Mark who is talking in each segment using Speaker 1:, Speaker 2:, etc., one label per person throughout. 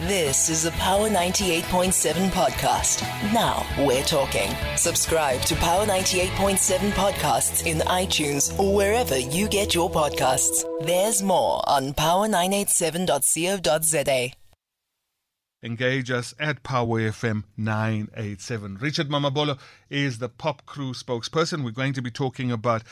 Speaker 1: This is a Power 98.7 podcast. Now we're talking. Subscribe to Power 98.7 podcasts in iTunes or wherever you get your podcasts. There's more on power987.co.za.
Speaker 2: Engage us at Power FM 987. Richard Mamabolo is the Pop Crew spokesperson. We're going to be talking about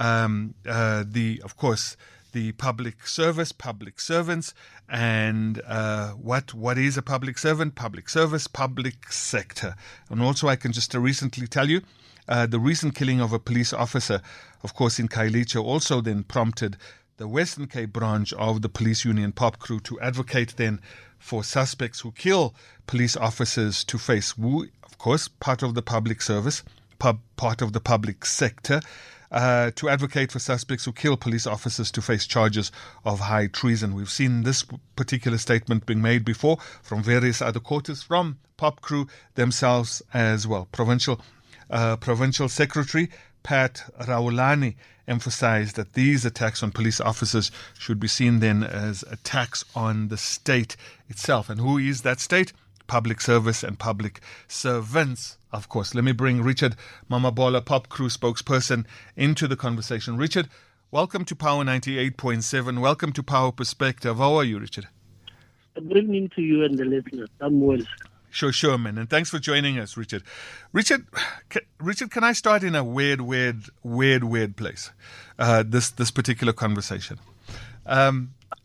Speaker 2: the public service, public servants, and what is a public servant, public service, public sector. And also I can just recently tell you the recent killing of a police officer, of course, in Khayelitsha, also then prompted the Western Cape branch of the police union Pop Crew to advocate then for suspects who kill police officers to face, of course, part of the public service, part of the public sector, to advocate for suspects who kill police officers to face charges of high treason. We've seen this particular statement being made before from various other quarters, from Pop Crew themselves as well. Provincial Secretary Pat Raulani emphasized that these attacks on police officers should be seen then as attacks on the state itself. And who is that state? Public service and public servants, of course. Let me bring Richard Mamabolo, Pop Crew spokesperson, into the conversation. Richard, welcome to Power 98.7. Welcome to Power Perspective. How are you, Richard?
Speaker 3: Good evening to you and the listeners. I'm well.
Speaker 2: Sure, man. And thanks for joining us, Richard. Richard, can I start in a weird place? This particular conversation, and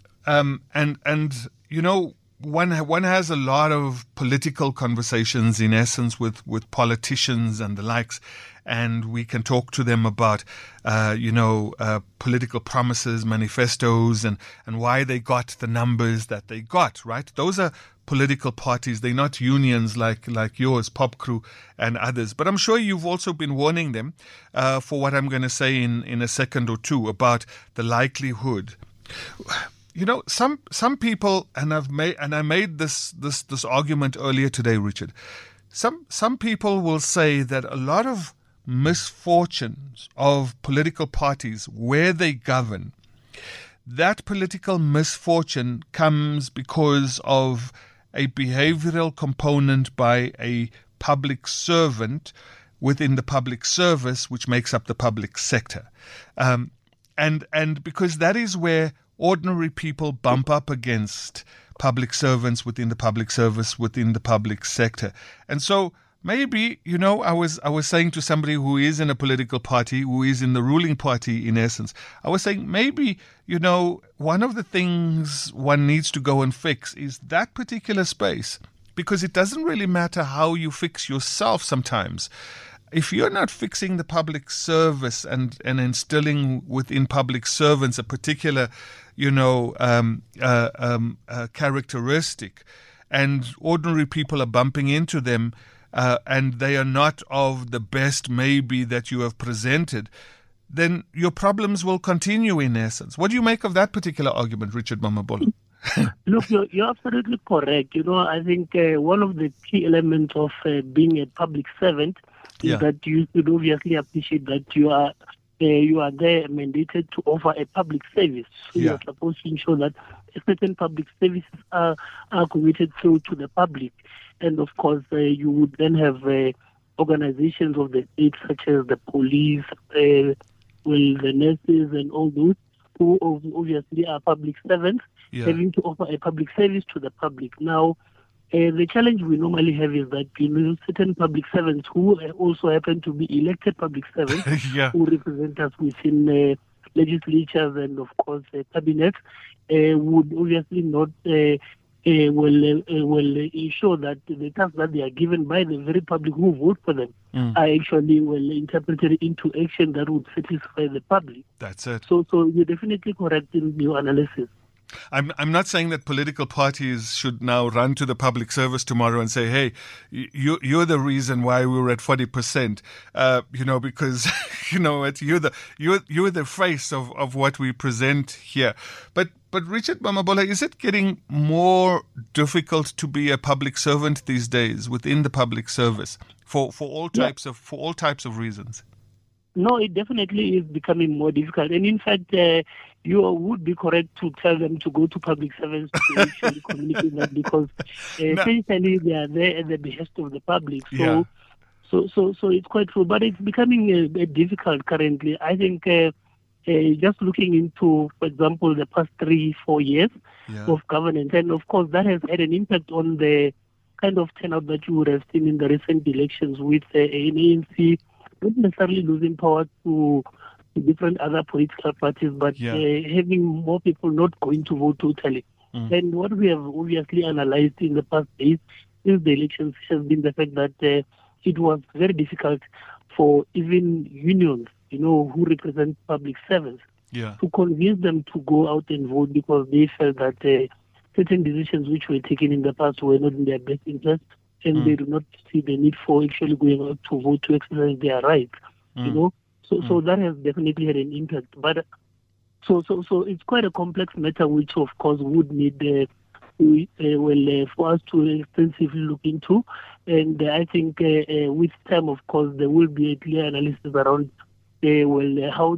Speaker 2: you know, one has a lot of political conversations, in essence, with politicians and the likes, and we can talk to them about political promises, manifestos, and why they got the numbers that they got. Right? Those are political parties. They're not unions like yours, Pop Crew, and others. But I'm sure you've also been warning them for what I'm going to say in a second or two about the likelihood. You know, some people, and I made this argument earlier today, Richard. Some people will say that a lot of misfortunes of political parties where they govern, that political misfortune comes because of a behavioral component by a public servant within the public service, which makes up the public sector. And because that is where ordinary people bump up against public servants within the public service, within the public sector. And so maybe, you know, I was saying to somebody who is in a political party, who is in the ruling party in essence, I was saying maybe, you know, one of the things one needs to go and fix is that particular space, because it doesn't really matter how you fix yourself sometimes. If you're not fixing the public service and instilling within public servants a particular, characteristic, and ordinary people are bumping into them, and they are not of the best maybe that you have presented, then your problems will continue in essence. What do you make of that particular argument, Richard Mamabolo?
Speaker 3: Look, you're absolutely correct. You know, I think one of the key elements of being a public servant is that you should obviously appreciate that you are there mandated to offer a public service. So you're supposed to ensure that certain public services are committed through to the public. And of course, you would then have organizations of the state, such as the police, the nurses, and all those who obviously are public servants, having to offer a public service to the public. Now, the challenge we normally have is that certain public servants who also happen to be elected public servants who represent us within legislatures and, of course, cabinets would obviously not will ensure that the tasks that they are given by the very public who vote for them are actually interpreted into action that would satisfy the public.
Speaker 2: That's it.
Speaker 3: So you're definitely correct in your analysis.
Speaker 2: I'm not saying that political parties should now run to the public service tomorrow and say, hey, you're the reason why we were at 40%, because, you're the face of what we present here. But Richard Mamabolo, is it getting more difficult to be a public servant these days within the public service for all types of reasons?
Speaker 3: No, it definitely is becoming more difficult. And in fact, you would be correct to tell them to go to public servants to actually communicate that, because essentially they are there at the behest of the public. So, so it's quite true. But it's becoming difficult currently. I think just looking into, for example, the past 3-4 years of governance, and of course that has had an impact on the kind of turnout that you would have seen in the recent elections, with an ANC not necessarily losing power to different other political parties, but having more people not going to vote totally. And what we have obviously analyzed in the past days since the elections has been the fact that it was very difficult for even unions, who represent public servants, to convince them to go out and vote, because they felt that certain decisions which were taken in the past were not in their best interest, and they do not see the need for actually going out to vote to exercise their rights. So that has definitely had an impact. But so it's quite a complex matter, which of course would need for us to extensively look into. And I think with time, of course, there will be a clear analysis around how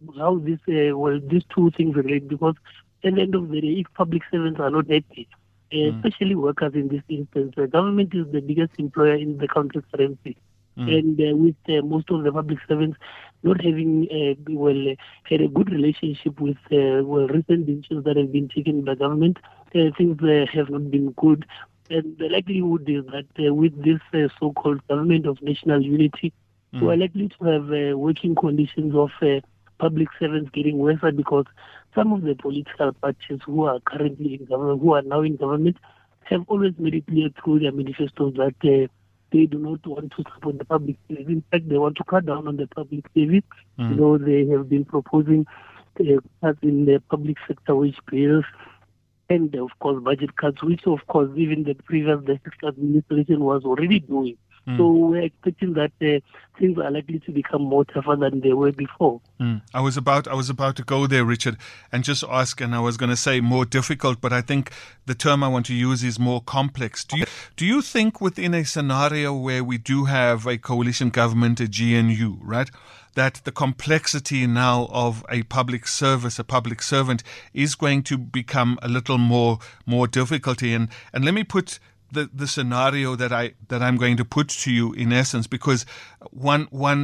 Speaker 3: these two things relate, because at the end of the day, if public servants are not happy, especially workers in this instance, the government is the biggest employer in the country's currency. And with most of the public servants not having had a good relationship with recent decisions that have been taken by government, things have not been good. And the likelihood is that with this so-called government of national unity, we are likely to have working conditions of public servants getting worse, because some of the political parties who are currently in government, who are now in government, have always made it clear through their manifestos that they do not want to support the public service. In fact, they want to cut down on the public service. They have been proposing cuts in the public sector wage bills, and of course budget cuts, which of course even the previous administration was already doing. So we're expecting that things are likely to become more tougher than they were before.
Speaker 2: I was about to go there, Richard, and just ask, and I was going to say more difficult, but I think the term I want to use is more complex. Do you think within a scenario where we do have a coalition government, a GNU, right, that the complexity now of a public service, a public servant, is going to become a little more difficulty? And let me put the scenario that I'm going to put to you in essence, because one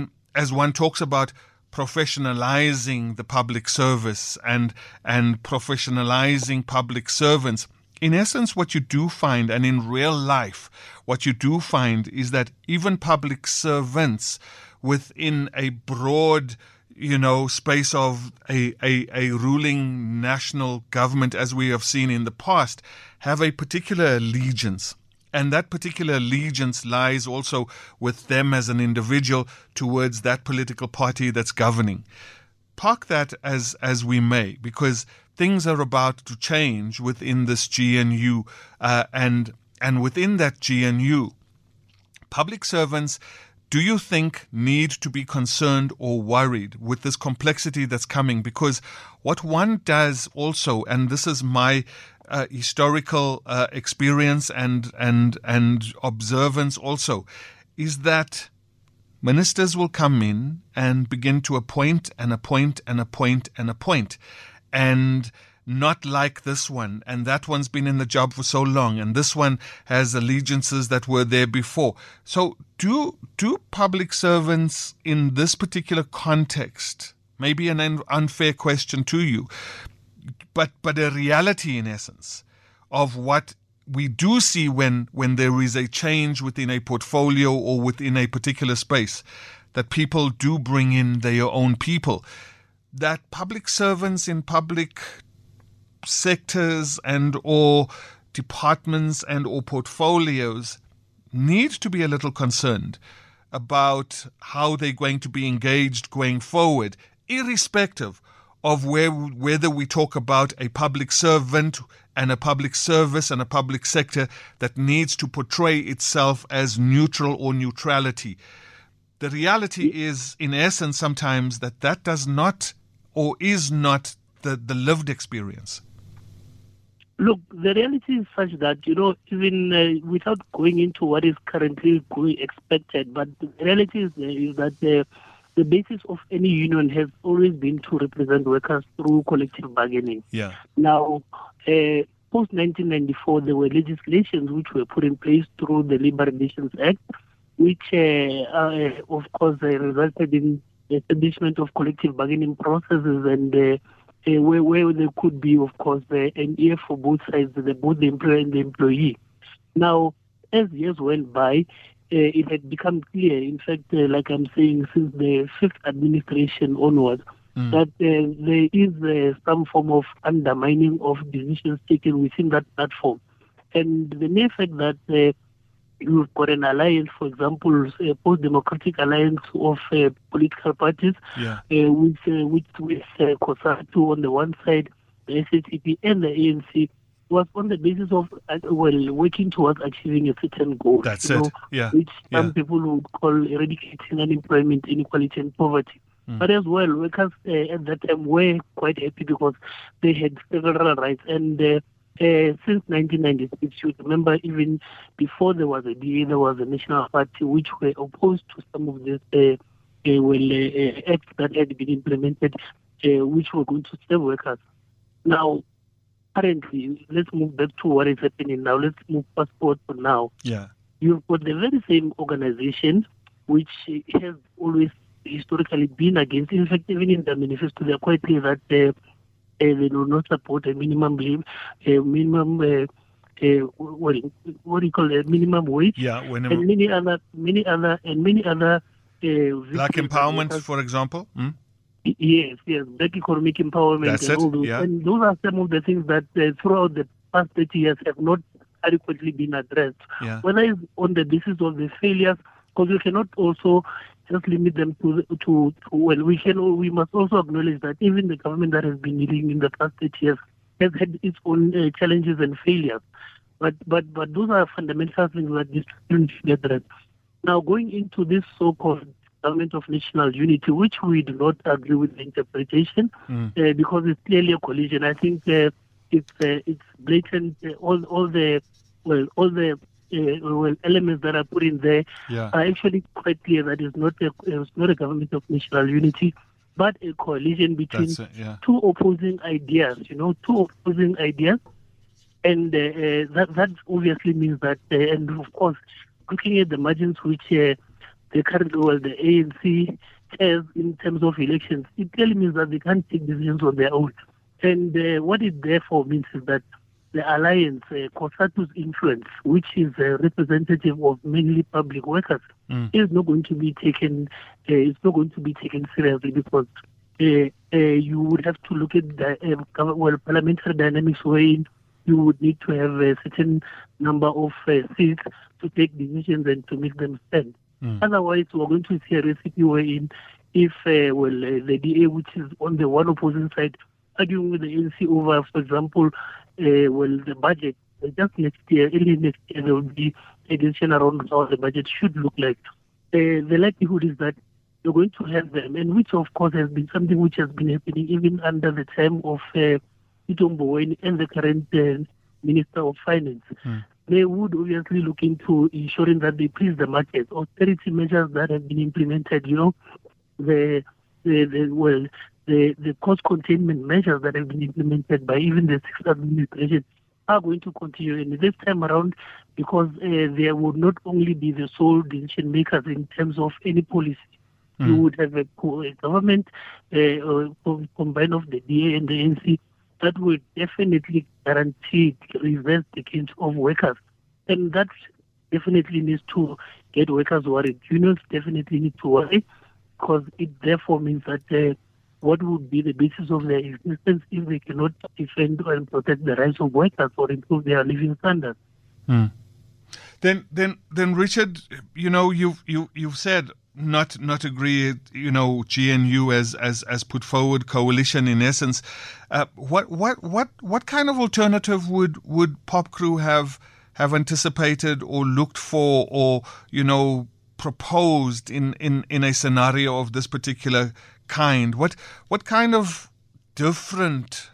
Speaker 2: talks about professionalizing the public service and professionalizing public servants. In essence, what you do find, and in real life, what you do find is that even public servants within a broad space of a ruling national government, as we have seen in the past, have a particular allegiance. And that particular allegiance lies also with them as an individual towards that political party that's governing. Park that as we may, because things are about to change within this GNU, and within that GNU, public servants, do you think, need to be concerned or worried with this complexity that's coming? Because what one does also, and this is my historical experience and observance also, is that ministers will come in and begin to appoint and appoint and appoint and appoint, and not like this one, and that one's been in the job for so long, and this one has allegiances that were there before. So do public servants in this particular context, maybe an unfair question to you, but a reality in essence of what we do see when there is a change within a portfolio or within a particular space, that people do bring in their own people, that public servants in public sectors and or departments and or portfolios need to be a little concerned about how they're going to be engaged going forward, irrespective of whether we talk about a public servant and a public service and a public sector that needs to portray itself as neutral or neutrality. The reality is, in essence, sometimes that does not or is not the lived experience.
Speaker 3: Look, the reality is such that, even without going into what is currently expected, but the reality is that the basis of any union has always been to represent workers through collective bargaining.
Speaker 2: Yeah.
Speaker 3: Now, post-1994, there were legislations which were put in place through the Labour Relations Act, which, of course, resulted in the establishment of collective bargaining processes and where there could be, of course, an ear for both sides, both the employer and the employee. Now, as years went by, it had become clear, in fact, like I'm saying, since the fifth administration onwards, that there is some form of undermining of decisions taken within that platform. And the mere fact that you've got an alliance, for example, a post-democratic alliance of political parties, with COSATU on the one side, the SACP and the ANC, was on the basis of working towards achieving a certain goal.
Speaker 2: That's it.
Speaker 3: Which some people would call eradicating unemployment, inequality, and poverty. But as well, workers at that time were quite happy because they had several rights. And since 1996, you remember, even before there was a DA, there was a National Party which were opposed to some of these acts that had been implemented, which were going to serve workers. Now, currently, let's move back to what is happening now. Let's move fast forward for now.
Speaker 2: Yeah.
Speaker 3: You've got the very same organization which has always historically been against. In fact, even in the manifesto, they're quite clear that they do not support a minimum what do you call it, minimum wage?
Speaker 2: Yeah,
Speaker 3: and many other
Speaker 2: black empowerment, for example.
Speaker 3: Yes, black economic empowerment.
Speaker 2: That's
Speaker 3: and all
Speaker 2: it.
Speaker 3: those.
Speaker 2: Yeah.
Speaker 3: And those are some of the things that throughout the past 30 years have not adequately been addressed.
Speaker 2: Yeah.
Speaker 3: Whether it's on the basis of the failures, because you cannot also just limit them we must also acknowledge that even the government that has been leading in the past 8 years has had its own challenges and failures. But those are fundamental things that this should be addressed. Now, going into this so-called government of national unity, which we do not agree with the interpretation, because it's clearly a coalition. I think it's blatant. All the elements that are put in there are actually quite clear that it's not a government of national unity, but a coalition between two opposing ideas. And that obviously means that, and of course, looking at the margins which the ANC has in terms of elections, it clearly means that they can't take decisions on their own. And what it therefore means is that the alliance, COSATU's influence, which is representative of mainly public workers, is not going to be taken. It's not going to be taken seriously because you would have to look at the parliamentary dynamics wherein you would need to have a certain number of seats to take decisions and to make them stand. Otherwise, we're going to see a recipe wherein if the DA, which is on the one opposing side, arguing with the ANC over, for example, the budget, just early next year, there will be a decision around how the budget should look like. The likelihood is that you're going to have them, and which, of course, has been something which has been happening even under the time of Tito Mboweni and the current Minister of Finance. They would obviously look into ensuring that they please the market. Austerity measures that have been implemented, the cost containment measures that have been implemented by even the sixth administration are going to continue. And this time around, because there would not only be the sole decision makers in terms of any policy, you would have a government combined of the DA and the ANC that would definitely guarantee reverse the case of workers. And that definitely needs to get workers worried. Unions definitely need to worry, because it therefore means that what would be the basis of their existence if they cannot defend and protect the rights of workers or improve their living standards?
Speaker 2: Then Richard, you've said not agree. GNU as put forward coalition in essence. What kind of alternative would POPCRU have anticipated or looked for or proposed in a scenario of this particular kind? What kind of difference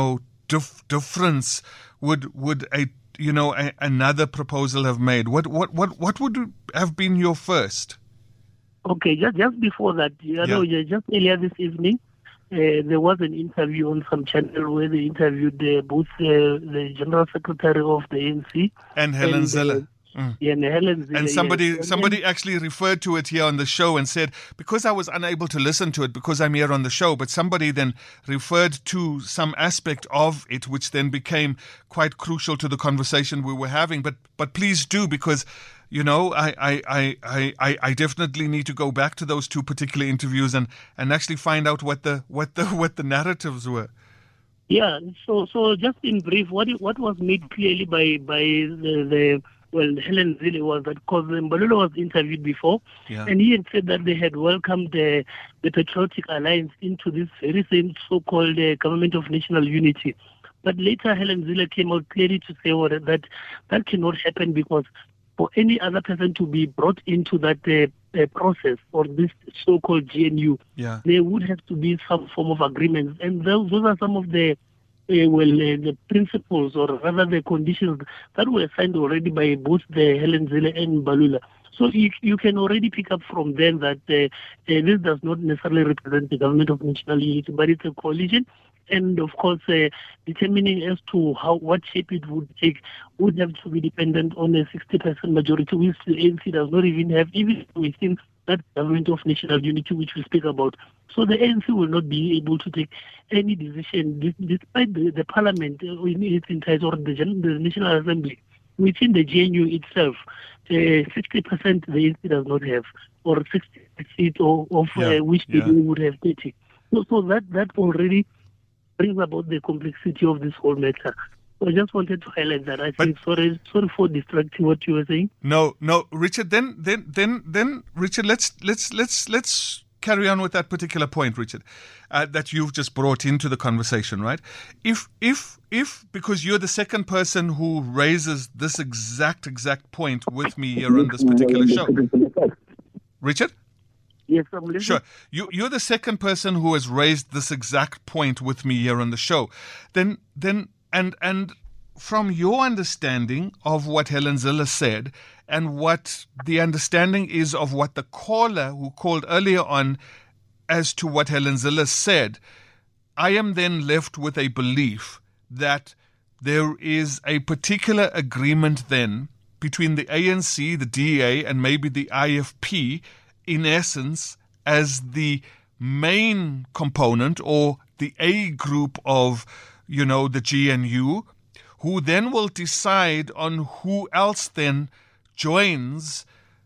Speaker 2: would another proposal have made? What would have been your first?
Speaker 3: Okay, just before that, just earlier this evening, there was an interview on some channel where they interviewed both the General Secretary of the ANC
Speaker 2: and Helen Zille.
Speaker 3: Yeah, and Helen Zille.
Speaker 2: And somebody actually referred to it here on the show and said, because I was unable to listen to it because I'm here on the show, but somebody then referred to some aspect of it, which then became quite crucial to the conversation we were having. But please do, because I definitely need to go back to those two particular interviews and actually find out what the narratives were.
Speaker 3: Yeah. So just in brief, what was made clearly by the Helen Zille was that because Mbalula was interviewed before, and he had said that they had welcomed the Patriotic Alliance into this very same so-called Government of National Unity. But later, Helen Zille came out clearly to say that cannot happen, because for any other person to be brought into that process for this so-called GNU, there would have to be some form of agreement. And those are some of the principles, or rather the conditions that were signed already by both the Helen Zille and Mbalula. So you can already pick up from then that this does not necessarily represent the Government of National Unity, but it's a coalition. And of course, determining as to what shape it would take would have to be dependent on a 60% majority, which the ANC does not even have, even within that Government of National Unity which we speak about. So the ANC will not be able to take any decision, despite the Parliament in its entirety, or the National Assembly. Within the GNU itself, 60% the ANC does not have, or 60 seats of which the DA would have 30. So that already brings about the complexity of this whole matter. So I just wanted to highlight that. Sorry for distracting what you were saying.
Speaker 2: No, Richard. Then, Richard, let's carry on with that particular point, Richard, that you've just brought into the conversation, right? If because you're the second person who raises this exact point with me here on this particular show, Richard.
Speaker 3: Yes, I'm listening.
Speaker 2: Sure. You're the second person who has raised this exact point with me here on the show. Then and from your understanding of what Helen Zille said, and what the understanding is of what the caller who called earlier on as to what Helen Zille said, I am then left with a belief that there is a particular agreement then between the ANC, the DA, and maybe the IFP, in essence, as the main component, or the A group of, the GNU, who then will decide on who else then joins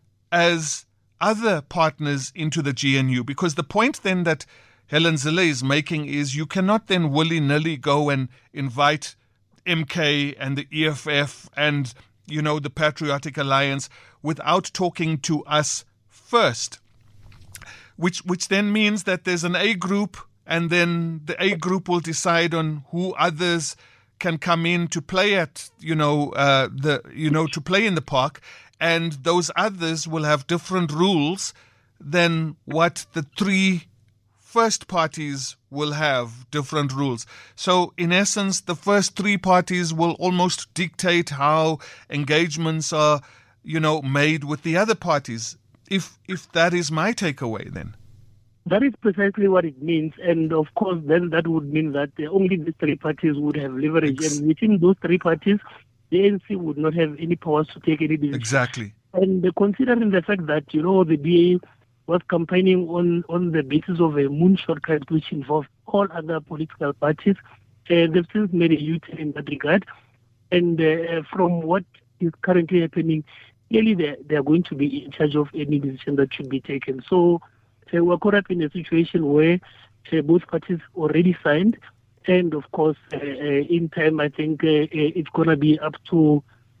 Speaker 2: as other partners into the GNU. Because the point then that Helen Zille is making is you cannot then willy-nilly go and invite MK and the EFF and, the Patriotic Alliance without talking to us first, which then means that there's an A group, and then the A group will decide on who others can come in to play at, to play in the park, and those others will have different rules than what the three first parties will have different rules. So in essence, the first three parties will almost dictate how engagements are, made with the other parties. If that is my takeaway, then.
Speaker 3: That is precisely what it means. And of course, then that would mean that only the three parties would have leverage. And within those three parties, the ANC would not have any powers to take any decision.
Speaker 2: Exactly.
Speaker 3: And considering the fact that, the BA was campaigning on the basis of a moonshot card which involved all other political parties, they've since made a U-turn in that regard. And from what is currently happening, clearly they are going to be in charge of any decision that should be taken. So we're caught up in a situation where both parties already signed, and of course, in time, I think it's going to be up to,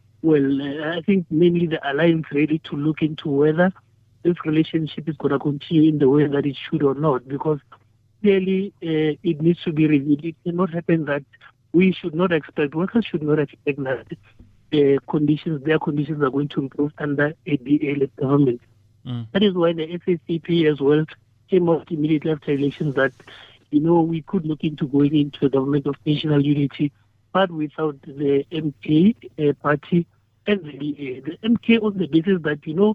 Speaker 3: I think mainly the alliance really to look into whether this relationship is going to continue in the way that it should or not, because clearly it needs to be reviewed. It cannot happen that workers should not expect that their conditions are going to improve under a DA-led government. That is why the SACP as well came out immediately after elections that, we could look into going into a government of national unity, but without the MK party and the DA. The MK on the basis that,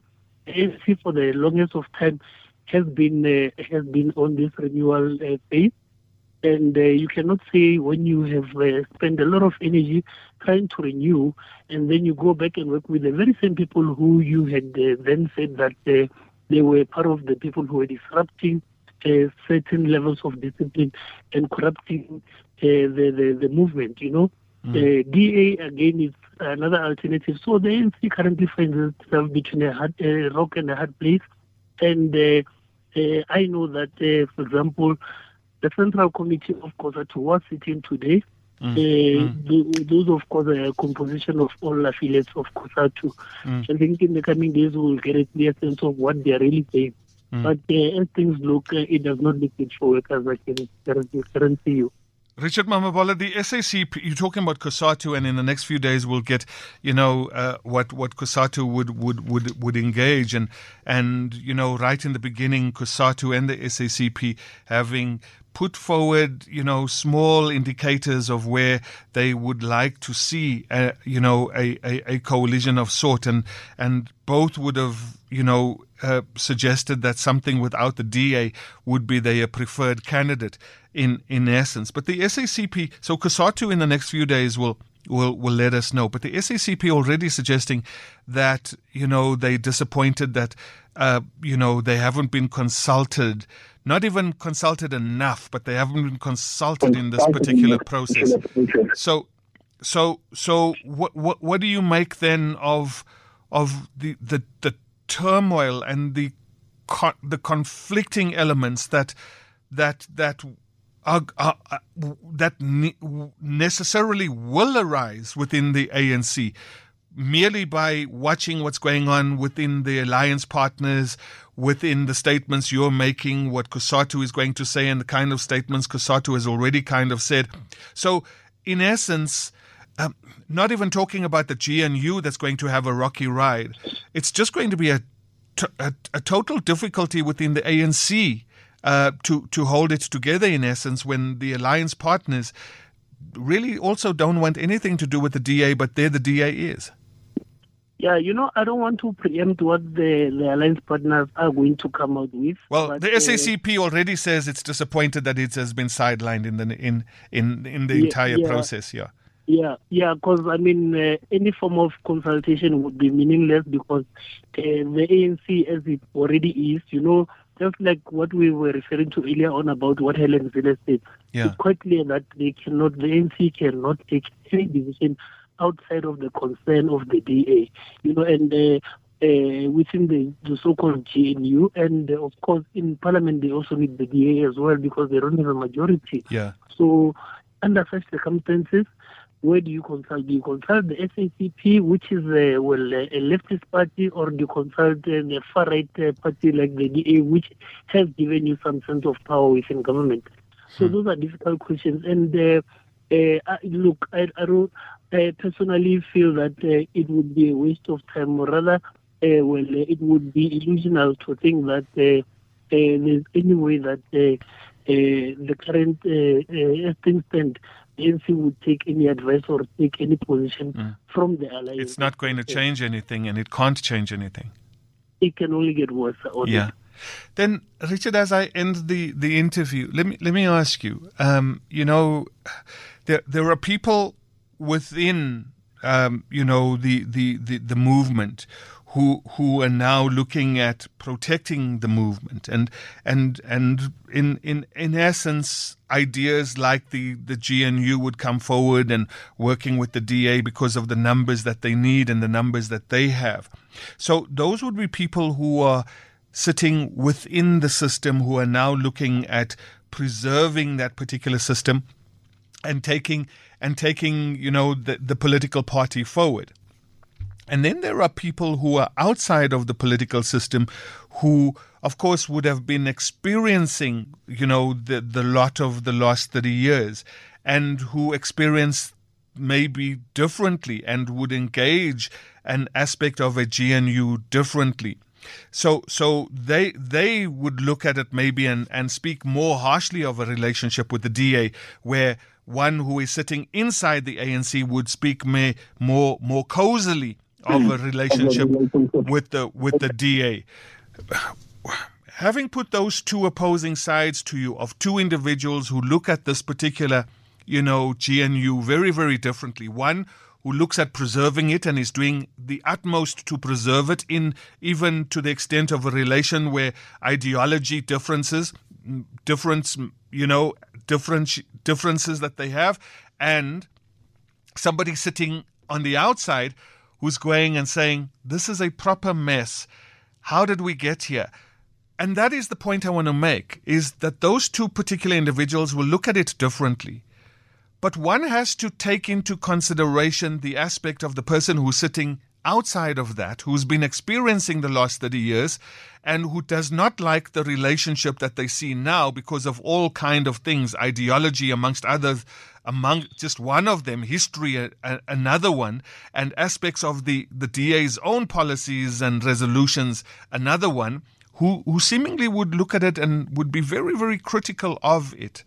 Speaker 3: ANC for the longest of time has been on this renewal phase. And you cannot say when you have spent a lot of energy trying to renew, and then you go back and work with the very same people who you had then said that they were part of the people who were disrupting certain levels of discipline and corrupting the movement, DA, again, is another alternative. So the ANC currently finds itself between a rock and a hard place. And I know that, for example, the Central Committee of COSATU was sitting today. Those, of course, are a composition of all affiliates of COSATU. I think in the coming days we will get a clear sense of what they are really saying. But as things look, it does not look good for workers like in the current CU.
Speaker 2: Richard Mamabola, the SACP, you're talking about COSATU, and in the next few days we'll get, what COSATU would engage, and right in the beginning, COSATU and the SACP having put forward, small indicators of where they would like to see, a coalition of sort, and both would have, suggested that something without the DA would be their preferred candidate in essence. But the SACP, so COSATU in the next few days will let us know. But the SACP already suggesting that, they're disappointed that, they haven't been consulted, not even consulted enough, but they haven't been consulted in this particular process. So what do you make then of the turmoil and the conflicting elements that necessarily will arise within the ANC, merely by watching what's going on within the alliance partners, within the statements you're making, what COSATU is going to say, and the kind of statements COSATU has already kind of said. So, in essence, not even talking about the GNU that's going to have a rocky ride, it's just going to be a total difficulty within the ANC to hold it together, in essence, when the alliance partners really also don't want anything to do with the DA, but there the DA is.
Speaker 3: Yeah, I don't want to preempt what the alliance partners are going to come out with.
Speaker 2: Well, the SACP already says it's disappointed that it has been sidelined in the entire process.
Speaker 3: Yeah, because any form of consultation would be meaningless because the ANC, as it already is, just like what we were referring to earlier on about what Helen Zille said, it's quite clear that the ANC cannot take any decision outside of the concern of the DA, and within the so-called GNU, and of course in Parliament they also need the DA as well because they don't have a majority.
Speaker 2: Yeah.
Speaker 3: So under such circumstances, where do you consult? Do you consult the SACP, which is a leftist party, or do you consult the far-right party like the DA, which has given you some sense of power within government? So those are difficult questions. And look, I personally feel that it would be a waste of time, or rather, it would be illusional to think that there's any way that the current as things stand, the ANC would take any advice or take any position from the alliance.
Speaker 2: It's not going to change anything, and it can't change anything.
Speaker 3: It can only get worse.
Speaker 2: Yeah. Then, Richard, as I end the interview, let me ask you. There are people within the movement who are now looking at protecting the movement, and in essence, ideas like the GNU would come forward and working with the DA because of the numbers that they need and the numbers that they have. So those would be people who are sitting within the system, who are now looking at preserving that particular system and taking the political party forward. And then there are people who are outside of the political system who, of course, would have been experiencing, the lot of the last 30 years and who experience maybe differently and would engage an aspect of a GNU differently. So they would look at it maybe and speak more harshly of a relationship with the DA, where one who is sitting inside the ANC would speak more cozily of a relationship with the DA. Having put those two opposing sides to you of two individuals who look at this particular, GNU very, very differently. One who looks at preserving it and is doing the utmost to preserve it, in even to the extent of a relation where ideology differences that they have, and somebody sitting on the outside who's going and saying, this is a proper mess. How did we get here? And that is the point I want to make, is that those two particular individuals will look at it differently. But one has to take into consideration the aspect of the person who's sitting outside of that, who's been experiencing the last 30 years and who does not like the relationship that they see now because of all kind of things, ideology amongst others, among just one of them, history another one, and aspects of the DA's own policies and resolutions another one, who seemingly would look at it and would be very, very critical of it.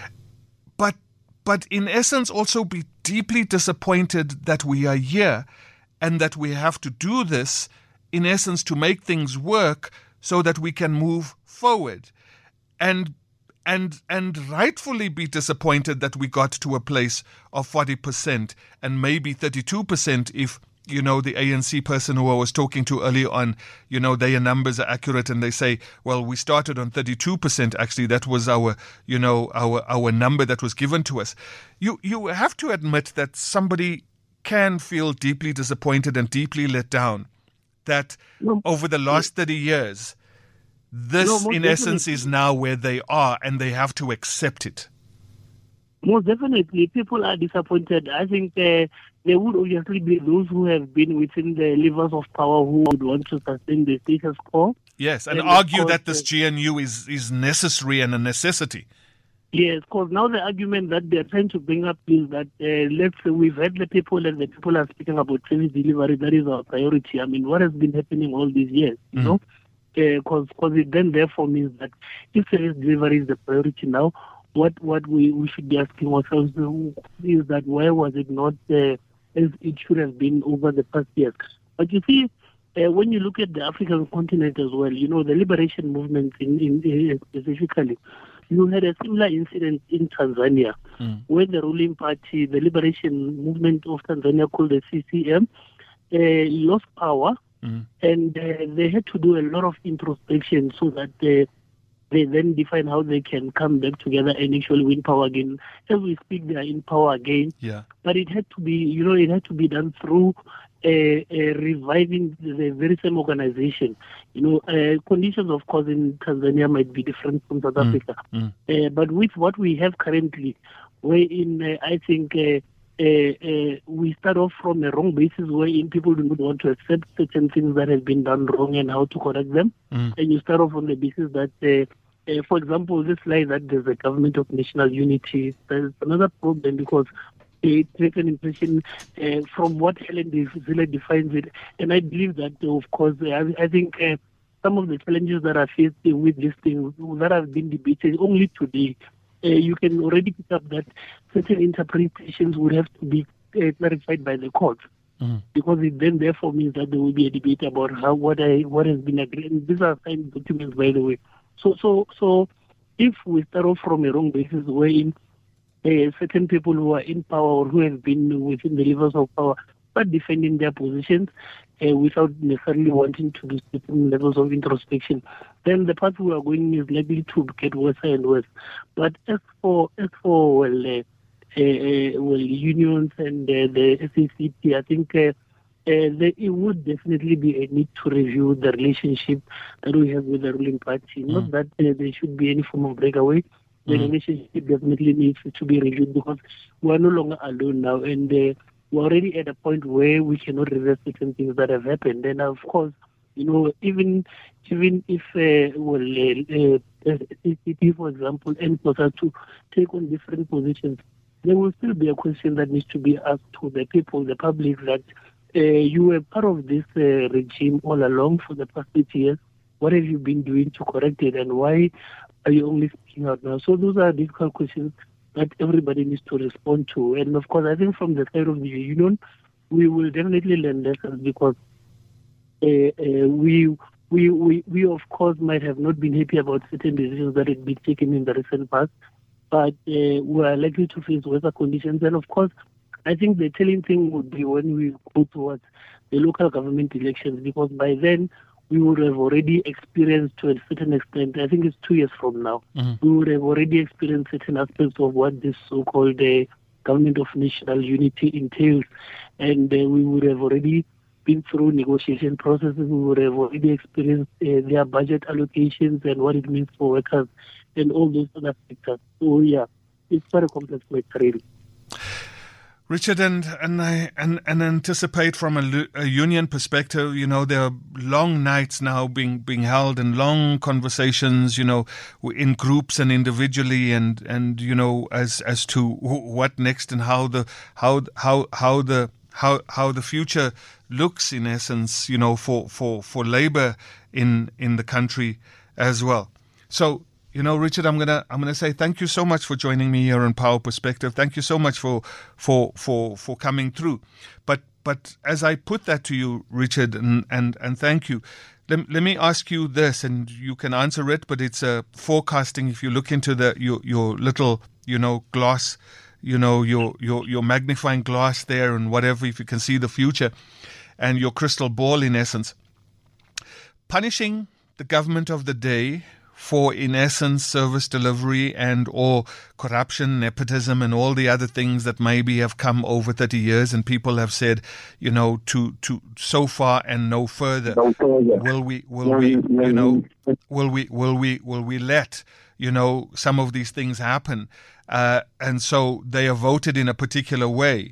Speaker 2: But in essence also be deeply disappointed that we are here and that we have to do this, in essence, to make things work so that we can move forward. And rightfully be disappointed that we got to a place of 40% and maybe 32% if, the ANC person who I was talking to earlier on, their numbers are accurate and they say, well, we started on 32%. Actually, that was our number that was given to us. You have to admit that somebody can feel deeply disappointed and deeply let down that over the last 30 years, this in essence is now where they are and they have to accept it.
Speaker 3: Most definitely, people are disappointed. I think there would obviously be those who have been within the levers of power who would want to sustain the status quo.
Speaker 2: Yes, and argue that this GNU is necessary and a necessity.
Speaker 3: Yes, because now the argument that they're trying to bring up is that, let's say we've had the people and the people are speaking about service delivery, that is our priority. I mean, what has been happening all these years, you know? Because it then therefore means that if service delivery is the priority now, what we should be asking ourselves is that why was it not as it should have been over the past years? But you see, when you look at the African continent as well, the liberation movement in specifically, you had a similar incident in Tanzania, where the ruling party, the liberation movement of Tanzania called the CCM, lost power, and they had to do a lot of introspection so that they then define how they can come back together and actually win power again. As we speak, they are in power again. Yeah. But it had to be, it had to be done through reviving the very same organization. Conditions, of course, in Tanzania might be different from South Africa. But with what we have currently, wherein I think we start off from a wrong basis, wherein people do not want to accept certain things that have been done wrong and how to correct them. And you start off on the basis that, for example, this lie that there's a government of national unity, there's another problem because it takes an impression from what Helen Zille defines it. And I believe that, of course, I think some of the challenges that are faced with this thing that have been debated only today, you can already pick up that certain interpretations would have to be clarified by the court. Because it then therefore means that there will be a debate about what has been agreed. And these are signed documents, by the way. So if we start off from a wrong basis, wherein certain people who are in power or who have been within the levels of power start defending their positions without necessarily wanting to do certain levels of introspection, then the path we are going is likely to get worse and worse. But as for unions and the SACP, I think it would definitely be a need to review the relationship that we have with the ruling party. Not that there should be any form of breakaway. The relationship definitely needs to be reviewed because we are no longer alone now, and we're already at a point where we cannot reverse certain things that have happened. And of course, even if SACP, for example, and COSA to take on different positions, there will still be a question that needs to be asked to the people, the public, that you were part of this regime all along for the past 8 years. What have you been doing to correct it, and why are you only speaking out now? So those are difficult questions that everybody needs to respond to. And of course, I think from the side of the union, we will definitely learn lessons because we of course might have not been happy about certain decisions that had been taken in the recent past, but we are likely to face weather conditions. And of course, I think the telling thing would be when we go towards the local government elections, because by then we would have already experienced, to a certain extent, I think it's 2 years from now, we would have already experienced certain aspects of what this so-called government of national unity entails. And we would have already been through negotiation processes. We would have already experienced their budget allocations and what it means for workers and all those other factors. So yeah, it's quite a complex matter, really.
Speaker 2: Richard, and anticipate from a union perspective, there are long nights now being held and long conversations, in groups and individually, and as to what next and how the future looks, in essence, for labor in the country as well. So, Richard, I'm gonna say thank you so much for joining me here on Power Perspective. Thank you so much for coming through. But as I put that to you, Richard, and thank you. Let me ask you this, and you can answer it. But it's forecasting. If you look into your little glass, your magnifying glass there, and whatever, if you can see the future, and your crystal ball, in essence, punishing the government of the day for, in essence, service delivery and or corruption, nepotism, and all the other things that maybe have come over 30 years, and people have said, to so far and no further. Will we let some of these things happen? And so they are voted in a particular way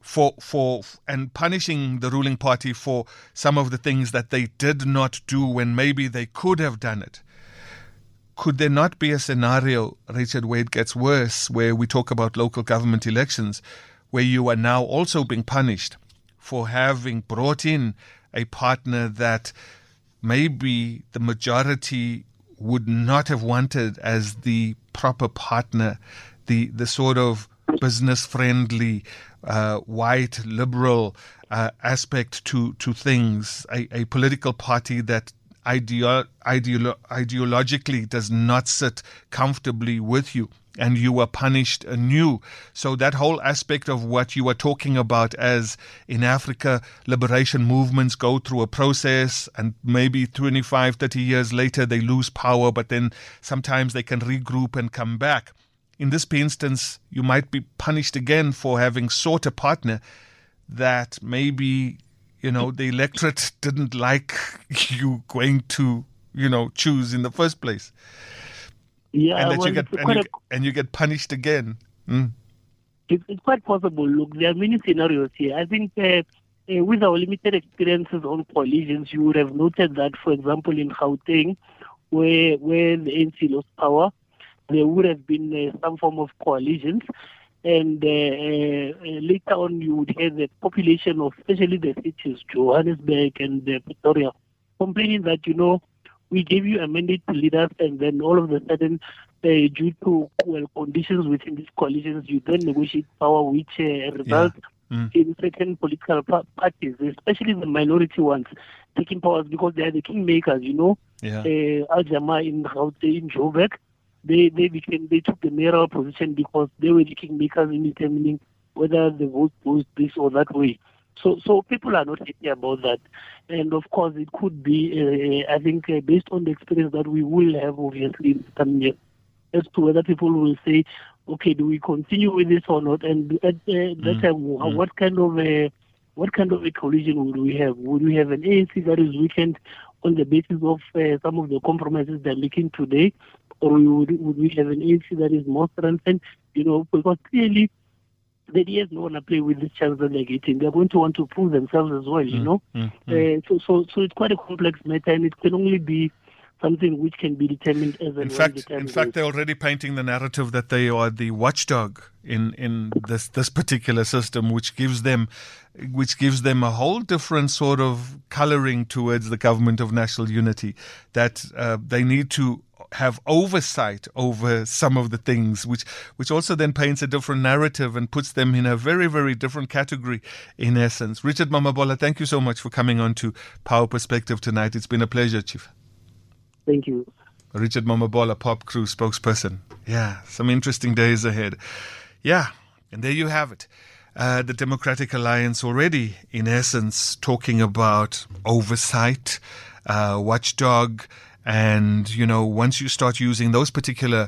Speaker 2: and punishing the ruling party for some of the things that they did not do when maybe they could have done it. Could there not be a scenario, Richard, where it gets worse, where we talk about local government elections, where you are now also being punished for having brought in a partner that maybe the majority would not have wanted as the proper partner, the sort of business-friendly, white, liberal aspect to things, a political party that ideologically does not sit comfortably with you, and you are punished anew. So that whole aspect of what you are talking about, as in Africa, liberation movements go through a process, and maybe 25, 30 years later they lose power, but then sometimes they can regroup and come back. In this instance, you might be punished again for having sought a partner that maybe the electorate didn't like you going to, choose in the first place.
Speaker 3: Yeah,
Speaker 2: and you get punished again.
Speaker 3: It's quite possible. Look, there are many scenarios here. I think with our limited experiences on coalitions, you would have noted that, for example, in Gauteng, where the ANC lost power, there would have been some form of coalitions. And later on, you would hear the population of especially the cities, Johannesburg and Pretoria, complaining that, we gave you a mandate to lead us, and then all of a sudden, due to conditions within these coalitions, you then negotiate power, which results in certain political parties, especially the minority ones, taking powers because they are the kingmakers, Al-Jama in Gauteng, in Joburg. They took the mayoral position because they were the kingmakers in determining whether the vote goes this or that way. So people are not happy about that. And of course, it could be, I think, based on the experience that we will have, obviously, in the coming years, as to whether people will say, okay, do we continue with this or not? And at that time, what kind of a coalition would we have? Would we have an ANC that is weakened on the basis of some of the compromises they're making today? Or would we have an ANC that is more strengthened? Because clearly the DAs don't want to play with this chance that they're getting. They're going to want to prove themselves as well, So it's quite a complex matter, and it can only be something which can be determined as
Speaker 2: in fact, they're already painting the narrative that they are the watchdog in this particular system, which gives them a whole different sort of coloring towards the government of national unity, that they need to have oversight over some of the things, which also then paints a different narrative and puts them in a very, very different category in essence. Richard Mamabola, thank you so much for coming on to Power Perspective tonight. It's been a pleasure, Chief.
Speaker 3: Thank you.
Speaker 2: Richard Mamabola, Pop Crew spokesperson. Yeah, some interesting days ahead. Yeah, and there you have it. The Democratic Alliance already, in essence, talking about oversight, watchdog, and, once you start using those particular,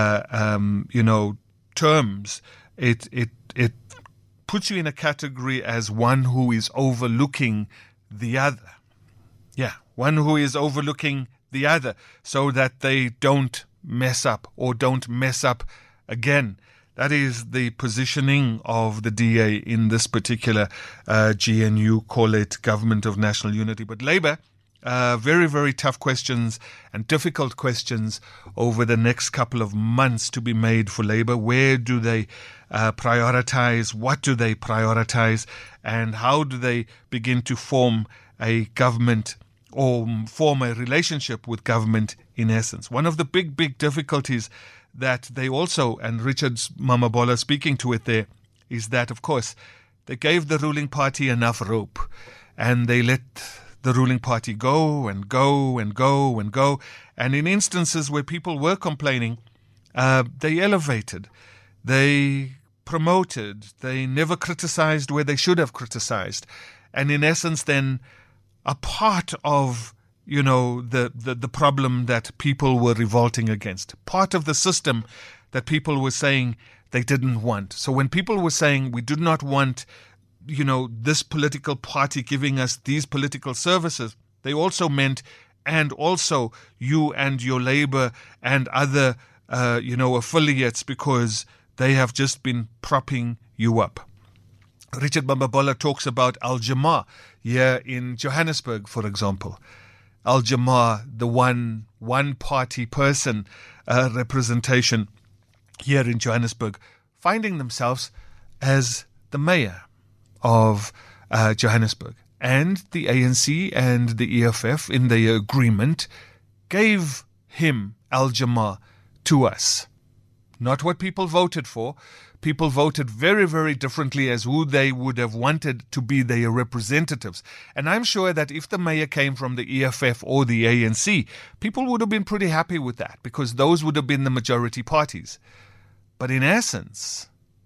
Speaker 2: terms, it puts you in a category as one who is overlooking the other. Yeah, one who is overlooking the other so that they don't mess up or don't mess up again. That is the positioning of the DA in this particular GNU, call it Government of National Unity. But Labour, very, very tough questions and difficult questions over the next couple of months to be made for Labour. Where do they prioritize? What do they prioritize? And how do they begin to form a government or form a relationship with government in essence? One of the big difficulties that they also, and Richard's Mamabola speaking to it there, is that, of course, they gave the ruling party enough rope and they let the ruling party go and go and go and go. And in instances where people were complaining, they elevated, they promoted, they never criticized where they should have criticized. And in essence, then, a part of, the problem that people were revolting against, part of the system that people were saying they didn't want. So when people were saying we do not want, this political party giving us these political services, they also meant, and also you and your Labour and other, affiliates, because they have just been propping you up. Richard Mamabola talks about Al-Jama here in Johannesburg, for example. Al-Jama, the one-party person representation here in Johannesburg, finding themselves as the mayor of Johannesburg. And the ANC and the EFF, in their agreement, gave him, Al-Jama, to us. Not what people voted for. People voted very, very differently as who they would have wanted to be their representatives. And I'm sure that if the mayor came from the EFF or the ANC, people would have been pretty happy with that, because those would have been the majority parties. But in essence,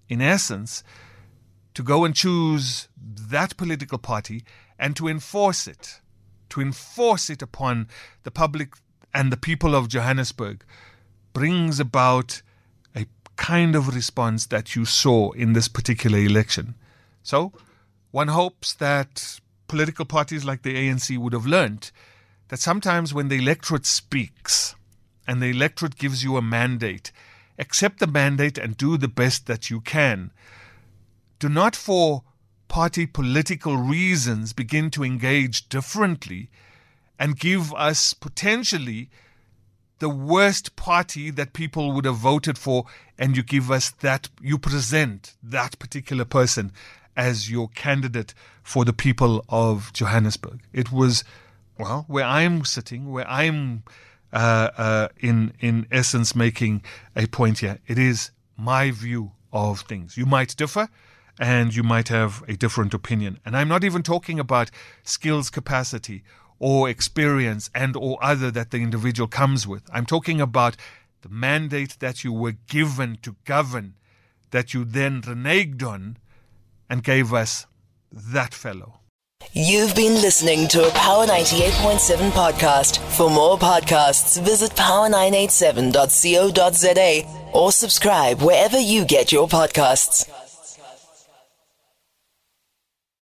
Speaker 2: to go and choose that political party and to enforce it upon the public and the people of Johannesburg, brings about a kind of response that you saw in this particular election. So one hopes that political parties like the ANC would have learned that sometimes when the electorate speaks and the electorate gives you a mandate, accept the mandate and do the best that you can. Do not, for party political reasons, begin to engage differently and give us potentially the worst party that people would have voted for, and you give us that, you present that particular person as your candidate for the people of Johannesburg. It was, well, where I'm sitting, where I'm in essence making a point here. It is my view of things. You might differ and you might have a different opinion. And I'm not even talking about skills, capacity, or experience and or other that the individual comes with. I'm talking about the mandate that you were given to govern, that you then reneged on and gave us that fellow.
Speaker 1: You've been listening to a Power 98.7 podcast. For more podcasts, visit power987.co.za or subscribe wherever you get your podcasts.